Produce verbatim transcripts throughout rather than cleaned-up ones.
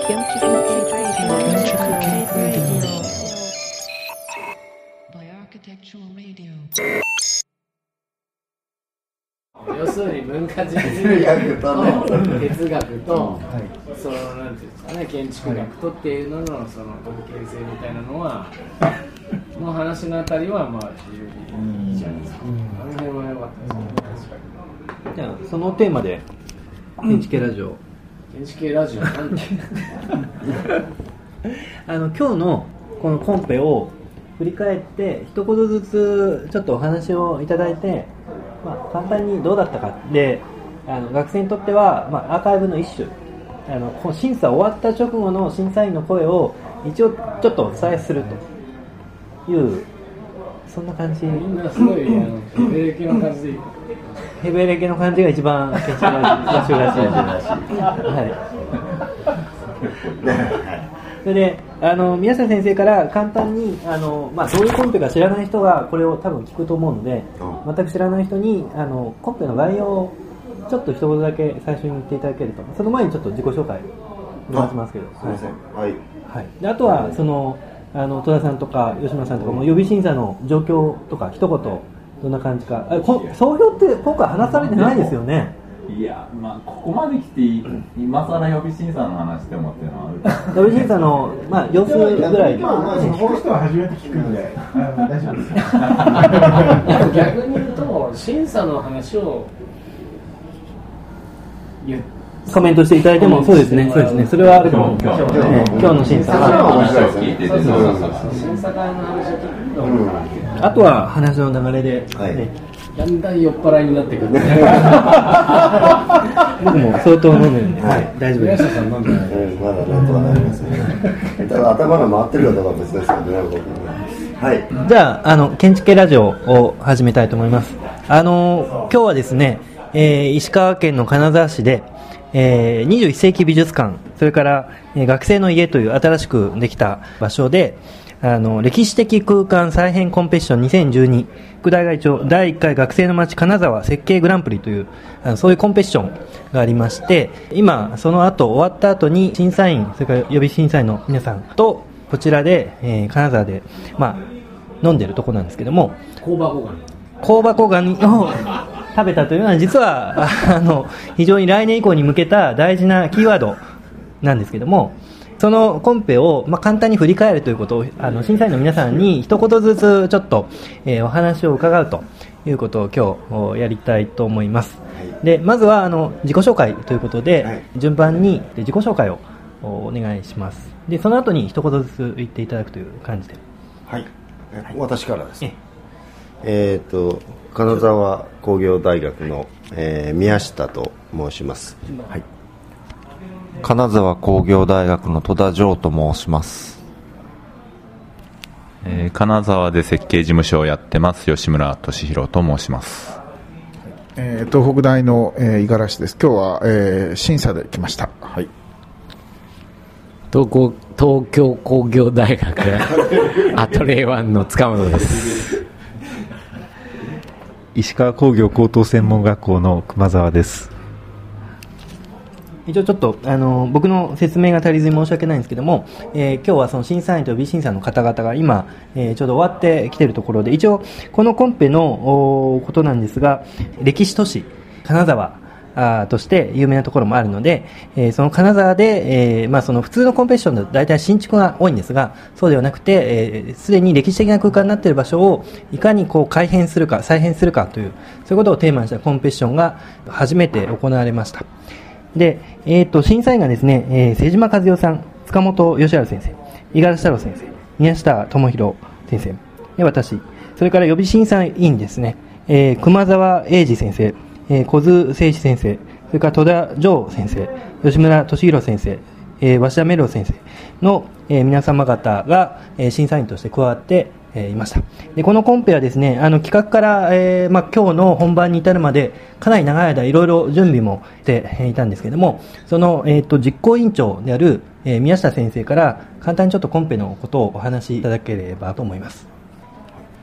要するに文化人類学と哲学と、そのなんていうんですかね、建築学とっていうののその関係性みたいなのはの話のあたりはまあ自由にいいじゃないですか。あの辺は良かったですね。確かに。 じゃあそのテーマで建築系ラジオ、 建築系ラジオなんだあの今日のこのコンペを振り返って一言ずつちょっとお話をいただいて、まあ、簡単にどうだったかで、あの学生にとっては、まあ、アーカイブの一種、あの審査終わった直後の審査員の声を一応ちょっとお伝えするというそんな感じ。 みんなすごいあのヘベレケの感じでヘベレケの感じが一番建築らしいらしいはいそれであの宮下先生から簡単にあの、まあ、どういうコンペか知らない人がこれを多分聞くと思うので、全く知らない人にあのコンペの概要をちょっと一言だけ最初に言っていただけると、その前にちょっと自己紹介お願いしますけど、 すいません、はいはい、であとはそのあの戸田さんとか吉村さんとかも予備審査の状況とか一言どんな感じか。あこ総評って今回話されてないですよね。 いや、まあ、ここまで来て今更予備審査の話でもっていうのはある予備審査の、まあ、様子ぐらいまあまあ、その人は初めて聞くんで大丈夫ですよ逆に言うと審査の話を言ってコメントしていただいてもそうですね、そうですね、それはあると思う。今日、ね、今日の審査審査会の話を聞くと、 うん、あとは話の流れで、 はいね、 だんだん酔っ払いになってくる僕も相当飲んでるんで、はい、大丈夫です。 宮下さん飲んでない、 うん、まだなんとかなりますねただ頭が回ってるかどうかは別ですよね。はい、 じゃあ、あの建築系ラジオを始めたいと思います。あの今日はですね、えー、石川県の金沢市でえー、にじゅういっ世紀美術館、それから、えー、学生の家という新しくできた場所で、あの歴史的空間再編コンペティションにせんじゅうに副大会長だいいっかい学生の街金沢設計グランプリというあのそういうコンペティションがありまして、今その後終わった後に審査員、それから予備審査員の皆さんとこちらで、えー、金沢で、まあ、飲んでるところなんですけども、 香箱ガニ香箱ガニを食べたというのは実はあの非常に来年以降に向けた大事なキーワードなんですけども、そのコンペを、まあ、簡単に振り返るということをあの審査員の皆さんに一言ずつちょっと、えー、お話を伺うということを今日やりたいと思います。はい、でまずはあの自己紹介ということで、はい、順番に自己紹介をお願いします。でその後に一言ずつ言っていただくという感じで。 はい、はい、私からですね。えーと金沢工業大学の、えー、宮下と申します。はい、 金沢工業大学の戸田城と申します。 えー、金沢で設計事務所をやってます吉村俊弘と申します。 えー、東北大の五十嵐です。今日は、えー、審査で来ました。はい、 東工東京工業大学アトレイワンの塚本です。 石川工業高等専門学校の熊沢です。 一応ちょっとあの僕の説明が足りずに申し訳ないんですけども、えー、今日はその審査員と予備審査の方々が今、えー、ちょうど終わってきているところで、一応このコンペのことなんですが、歴史都市金沢あとして有名なところもあるので、えー、その金沢で、えーまあ、その普通のコンペティションだと大体新築が多いんですが、そうではなくてすで、えー、に歴史的な空間になっている場所をいかにこう改変するか再編するかという、そういうことをテーマにしたコンペティションが初めて行われました。で、えー、と審査員がですね、えー、瀬島和代さん、塚本義治先生、五十嵐太郎先生、宮下智博先生で私、それから予備審査員ですね、えー、熊沢英二先生、えー、小津誠志先生、それから戸田城先生、吉村俊弘先生、えー、鷲田メロ先生の、えー、皆様方が、えー、審査員として加わってえー、いました。でこのコンペはですね、あの企画から、えーまあ、今日の本番に至るまでかなり長い間いろいろ準備もしていたんですけれども、その、えー、と実行委員長である、えー、宮下先生から簡単にちょっとコンペのことをお話しいただければと思います。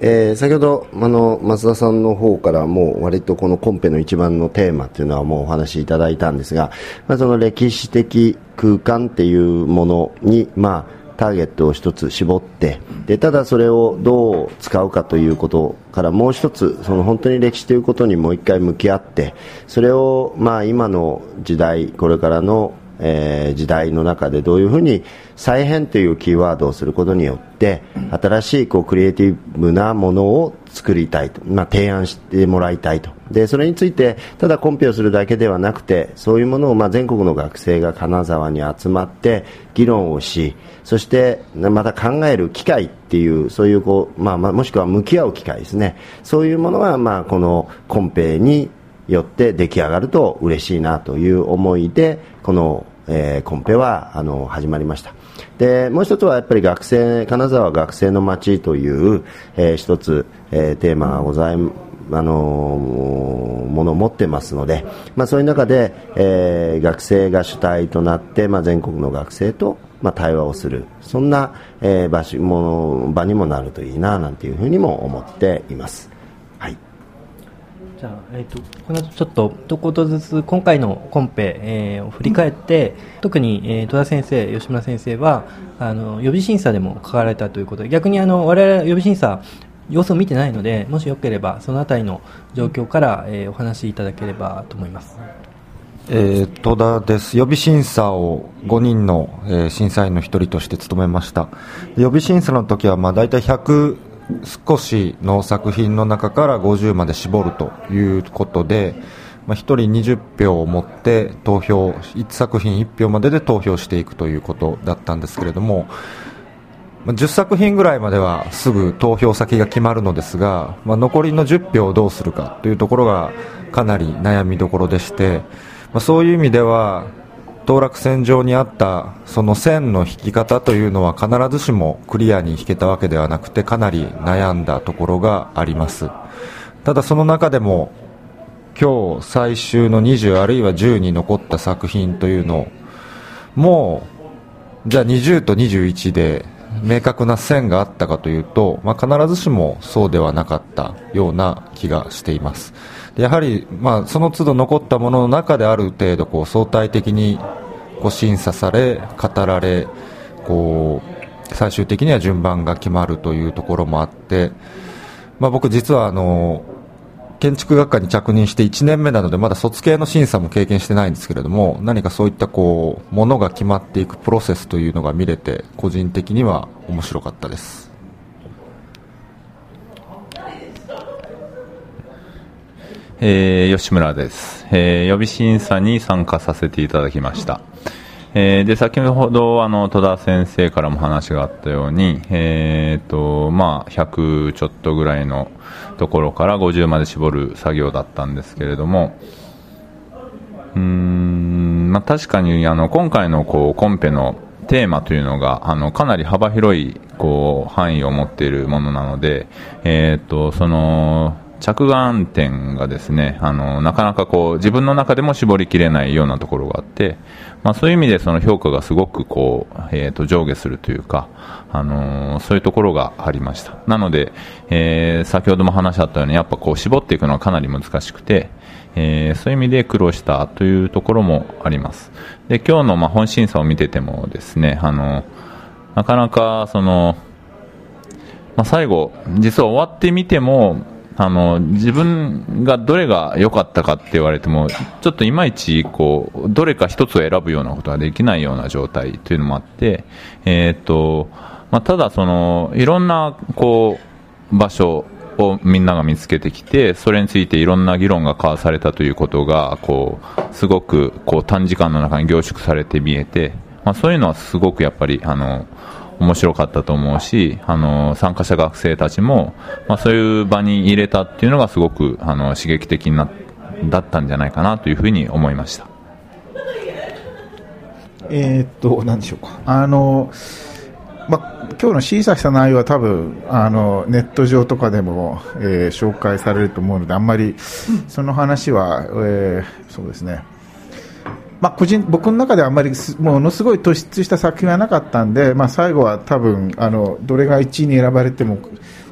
えー、先ほどあの増田さんの方からもう割とこのコンペの一番のテーマというのはもうお話しいただいたんですが、まあ、その歴史的空間っていうものに、まあターゲットを一つ絞って、でただそれをどう使うかということからもう一つその本当に歴史ということにもう一回向き合って、それをまあ今の時代これからのえー、時代の中でどういうふうに再編というキーワードをすることによって新しいこうクリエイティブなものを作りたいと、まあ、提案してもらいたいと。でそれについてただコンペをするだけではなくて、そういうものをまあ全国の学生が金沢に集まって議論をし、そしてまた考える機会っていうそういうこう、まあ、まあもしくは向き合う機会ですね。そういうものはまあこのコンペによって出来上がると嬉しいなという思いでこのえー、コンペはあの始まりました。でもう一つはやっぱり学生金沢学生の街という、えー、一つ、えー、テーマがございあのー、ものを持ってますので、まあ、そういう中で、えー、学生が主体となって、まあ、全国の学生と、まあ、対話をする、そんな、えー、場所も場にもなるといいななんていうふうにも思っています。はい。 じゃあ、えー、とこの後ちょっと一言ずつ今回のコンペ、えー、を振り返って、特に、えー、戸田先生、吉村先生はあの予備審査でも書かれたということで、逆にあの我々予備審査様子を見てないので、もしよければそのあたりの状況から、えー、お話しいただければと思います。 えー、戸田です。予備審査をごにんの、えー、審査員の一人として務めました。予備審査の時はまあ大体ひゃく少しの作品の中からごじゅうまで絞るということで、まあ、ひとりにじゅっぴょうを持って投票、いち作品いっぴょうまでで投票していくということだったんですけれども、じゅっさく品ぐらいまではすぐ投票先が決まるのですが、まあ、残りのじゅっぴょうをどうするかというところがかなり悩みどころでして、まあ、そういう意味では当落線上にあったその線の引き方というのは必ずしもクリアに引けたわけではなくて、かなり悩んだところがあります。ただその中でも今日最終のにじゅうあるいはじゅうに残った作品というのをもうじゃあにじゅうとにじゅういちで明確な線があったかというと、まあ、必ずしもそうではなかったような気がしています。やはり、まあ、その都度残ったものの中である程度こう相対的にこう審査され語られ、こう最終的には順番が決まるというところもあって、まあ、僕実はあの建築学科に着任していちねんめなのでまだ卒系の審査も経験してないんですけれども、何かそういったこうものが決まっていくプロセスというのが見れて個人的には面白かったです。 えー、吉村です、えー、予備審査に参加させていただきました。えー、で先ほどあの戸田先生からも話があったように、えーとまあ、ひゃくちょっとぐらいのところからごじゅうまで絞る作業だったんですけれども、うーん、まあ、確かにあの今回のこうコンペのテーマというのがあのかなり幅広いこう範囲を持っているものなので、えーとその着眼点がですね、あのなかなかこう自分の中でも絞りきれないようなところがあって、まあ、そういう意味でその評価がすごくこう、えー、と上下するというか、あのー、そういうところがありました。なので、えー、先ほども話あったようにやっぱこう絞っていくのはかなり難しくて、えー、そういう意味で苦労したというところもあります。で今日のまあ本審査を見ててもですね、あのなかなかその、まあ、最後実は終わってみてもあの自分がどれが良かったかって言われてもちょっといまいちこうどれか一つを選ぶようなことができないような状態というのもあって、えーとまあ、ただそのいろんなこう場所をみんなが見つけてきて、それについていろんな議論が交わされたということがこうすごくこう短時間の中に凝縮されて見えて、まあ、そういうのはすごくやっぱりあの面白かったと思うし、あの参加者学生たちも、まあ、そういう場に入れたっていうのがすごくあの刺激的なだったんじゃないかなというふうに思いました。 えー、っと何でしょうか、あの、ま、今日の審査した内容は多分あのネット上とかでも、えー、紹介されると思うのであんまりその話は、えー、そうですね、まあ、個人僕の中ではあんまりものすごい突出した作品はなかったんで、まあ、最後は多分あのどれがいちいに選ばれてもお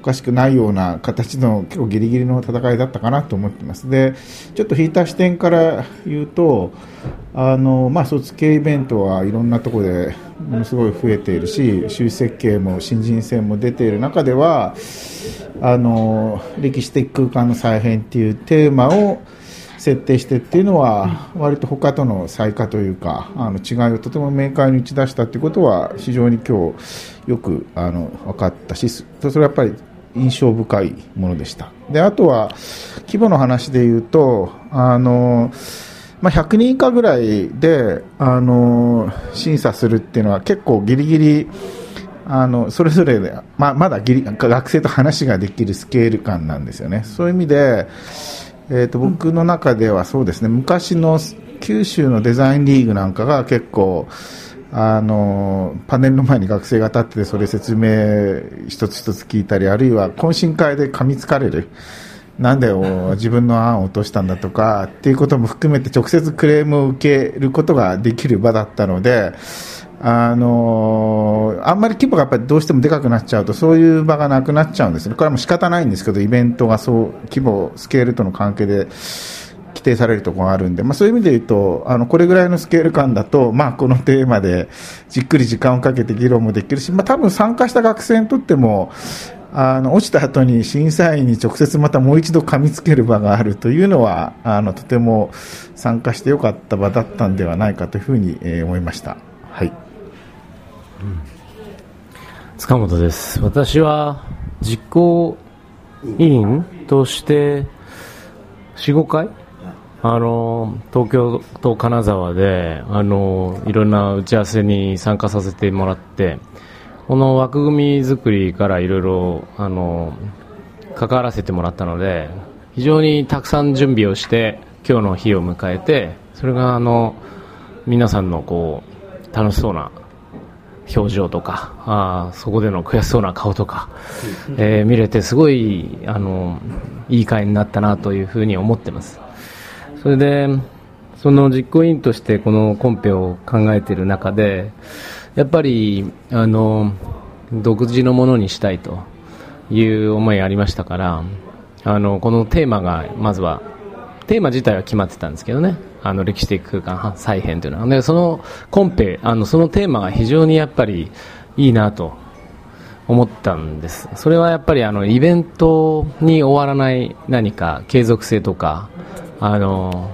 かしくないような形の結構ギリギリの戦いだったかなと思ってます。でちょっと引いた視点から言うと、あの、まあ、卒系イベントはいろんなところでものすごい増えているし、収支設計も新人戦も出ている中では、あの歴史的空間の再編っていうテーマを設定してっていうのは割と他との差異化というか、あの違いをとても明快に打ち出したということは非常に今日よくあの分かったし、それはやっぱり印象深いものでした。であとは規模の話でいうと、あの、まあ、ひゃくにん以下ぐらいであの審査するっていうのは結構ギリギリあのそれぞれで、まあ、まだギリ学生と話ができるスケール感なんですよね。そういう意味でえー、と僕の中ではそうですね、昔の九州のデザインリーグなんかが結構あのパネルの前に学生が立っててそれ説明一つ一つ聞いたり、あるいは懇親会で噛みつかれる、なんで自分の案を落としたんだとかっていうことも含めて直接クレームを受けることができる場だったので、あのあんまり規模がやっぱりどうしてもでかくなっちゃうとそういう場がなくなっちゃうんですね。これはもう仕方ないんですけど、イベントがそう規模スケールとの関係で規定されるところがあるんで、まあ、そういう意味で言うとあのこれぐらいのスケール感だと、まあ、このテーマでじっくり時間をかけて議論もできるし、まあ、多分参加した学生にとってもあの落ちた後に審査員に直接またもう一度噛みつける場があるというのはあのとても参加してよかった場だったんではないかというふうに、えー、思いました。はい、 塚本です。私は実行委員として よん,ご 回あの東京と金沢であのいろんな打ち合わせに参加させてもらって、この枠組み作りからいろいろあの関わらせてもらったので、非常にたくさん準備をして今日の日を迎えて、それがあの皆さんのこう楽しそうな表情とか、あそこでの悔しそうな顔とか、えー、見れてすごいあのいい会になったなというふうに思ってます。それでその実行委員としてこのコンペを考えている中で、やっぱりあの独自のものにしたいという思いがありましたから、あのこのテーマがまずはテーマ自体は決まってたんですけどね、あの歴史的空間再編というのはで、そのコンペあのそのテーマが非常にやっぱりいいなと思ったんです。それはやっぱりあのイベントに終わらない何か継続性とかあの、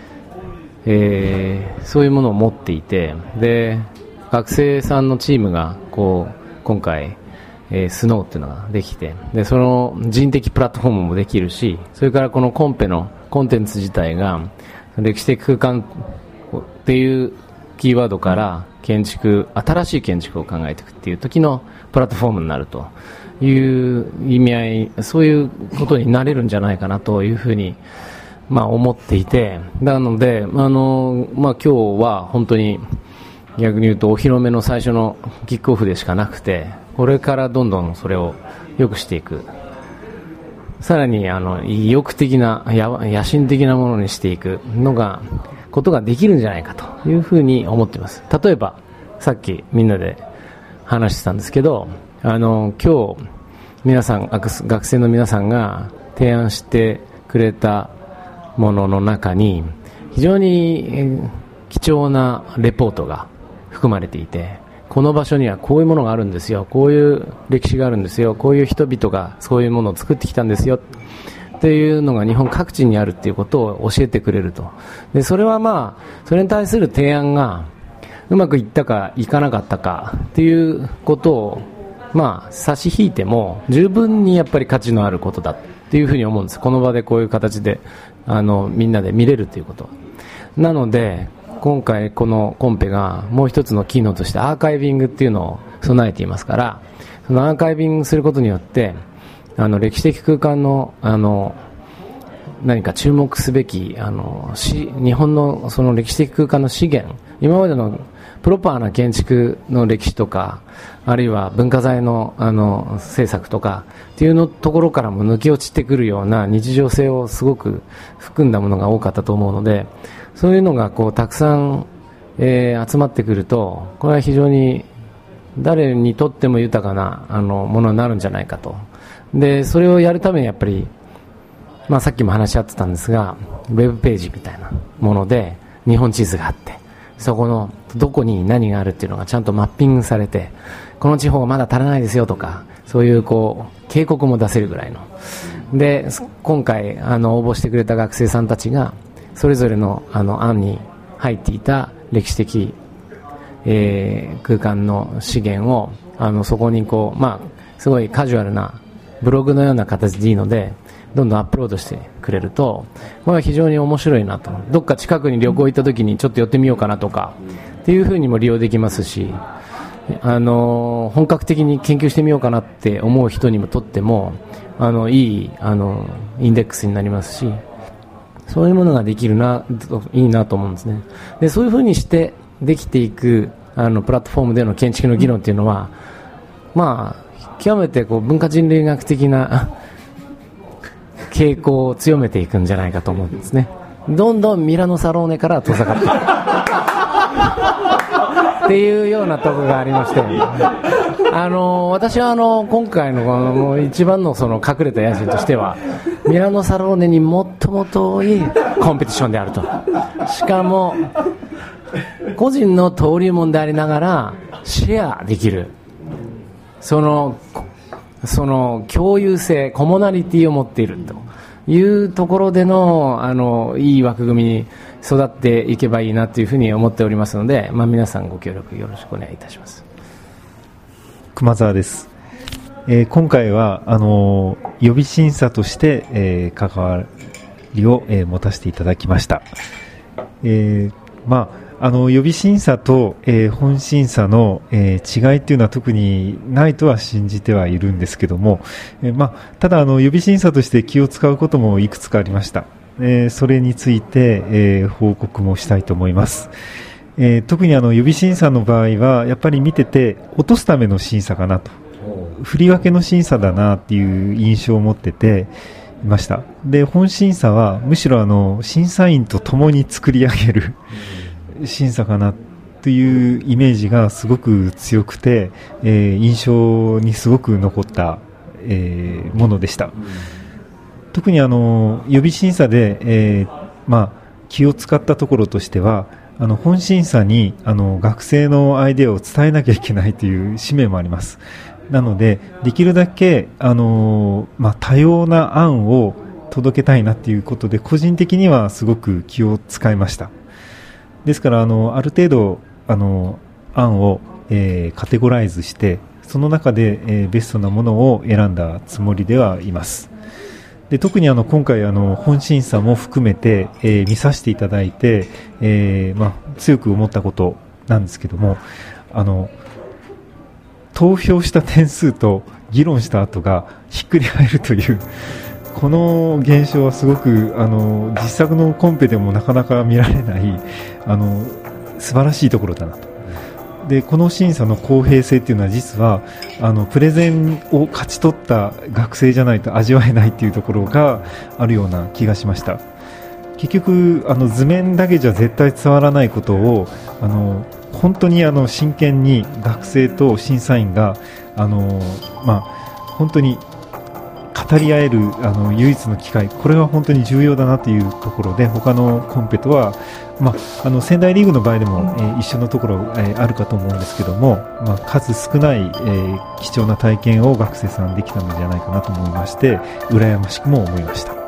えー、そういうものを持っていて、で学生さんのチームがこう今回、えー、スノーっていうのができて、でその人的プラットフォームもできるし、それからこのコンペのコンテンツ自体が歴史的空間っていうキーワードから建築、新しい建築を考えていくっていう時のプラットフォームになるという意味合い、そういうことになれるんじゃないかなというふうに、まあ、思っていて、なのであの、まあ、今日は本当に逆に言うとお披露目の最初のキックオフでしかなくて、これからどんどんそれを良くしていく、さらにあの意欲的な野心的なものにしていくのがことができるんじゃないかというふうに思っています。例えばさっきみんなで話してたんですけど、あの今日皆さん学生の皆さんが提案してくれたものの中に非常に貴重なレポートが含まれていて、この場所にはこういうものがあるんですよ、こういう歴史があるんですよ、こういう人々がそういうものを作ってきたんですよっていうのが日本各地にあるっていうことを教えてくれると。でそれはまあそれに対する提案がうまくいったかいかなかったかっていうことをまあ差し引いても十分にやっぱり価値のあることだっていうふうに思うんです。この場でこういう形であのみんなで見れるということなので、今回このコンペがもう一つの機能としてアーカイビングっていうのを備えていますから、そのアーカイビングすることによってあの歴史的空間のあの何か注目すべきあのし日本のその歴史的空間の資源、今までのプロパーな建築の歴史とか、あるいは文化財のあの政策とかっていうのところからも抜け落ちてくるような日常性をすごく含んだものが多かったと思うので、そういうのがこうたくさん、えー、集まってくると、これは非常に誰にとっても豊かなあのものになるんじゃないかとでそれをやるためにやっぱり、まあ、さっきも話し合ってたんですがウェブページみたいなもので日本地図があって、そこのどこに何があるっていうのがちゃんとマッピングされて、この地方がまだ足らないですよとか、そういうこう警告も出せるぐらいので、今回あの応募してくれた学生さんたちがそれぞれのあの案に入っていた歴史的、えー、空間の資源をあのそこにこう、まあ、すごいカジュアルなブログのような形でいいのでどんどんアップロードしてくれると、まあ、非常に面白いなと。どっか近くに旅行行った時にちょっと寄ってみようかなとかっていう風にも利用できますし、あの本格的に研究してみようかなって思う人にもとってもあのいいあのインデックスになりますし、そういうものができるな、いいなと思うんですね。でそういう風にしてできていくあのプラットフォームでの建築の議論っていうのは、まあ、極めてこう文化人類学的な傾向を強めていくんじゃないかと思うんですね。どんどんミラノサローネから遠ざかっていくっていうようなところがありまして、あの私はあの今回のこの一番のその隠れた野心としてはミラノサローネに最も遠いコンペティションであると。しかも個人の登竜門でありながらシェアできる、そのその共有性、コモナリティを持っているというところでの、あのいい枠組みに育っていけばいいなというふうに思っておりますので、まあ、皆さんご協力よろしくお願いいたします。 熊沢です。えー、今回はあの予備審査として、えー、関わりを、えー、持たせていただきました。えー、まああの予備審査と、えー、本審査の、えー、違いというのは特にないとは信じてはいるんですけども、えーまあ、ただあの予備審査として気を使うこともいくつかありました。えー、それについて、えー、報告もしたいと思います。えー、特にあの予備審査の場合はやっぱり見てて落とすための審査かなと、振り分けの審査だなっていう印象を持ってていました。で本審査はむしろあの審査員と共に作り上げる審査かなというイメージがすごく強くて、えー、印象にすごく残った、えー、ものでした。特にあの予備審査で、えーまあ、気を使ったところとしては、あの本審査にあの学生のアイデアを伝えなきゃいけないという使命もあります。なのでできるだけあの、まあ、多様な案を届けたいなということで個人的にはすごく気を使いました。ですからあのある程度あの案を、えー、カテゴライズしてその中で、えー、ベストなものを選んだつもりではいます。で特にあの今回あの本審査も含めて、えー、見させていただいて、えーまあ、強く思ったことなんですけども、あの投票した点数と議論した後がひっくり返るというこの現象はすごくあの実作のコンペでもなかなか見られないあの素晴らしいところだなと。でこの審査の公平性というのは実はあのプレゼンを勝ち取った学生じゃないと味わえないというところがあるような気がしました。結局あの図面だけじゃ絶対伝わらないことをあの本当にあの真剣に学生と審査員があの、まあ、本当に語り合えるあの唯一の機会、これは本当に重要だなというところで他のコンペとは、まあ、あの仙台リーグの場合でも、えー、一緒のところ、えー、あるかと思うんですけども、まあ、数少ない、えー、貴重な体験を学生さんできたのではないかなと思いまして羨ましくも思いました。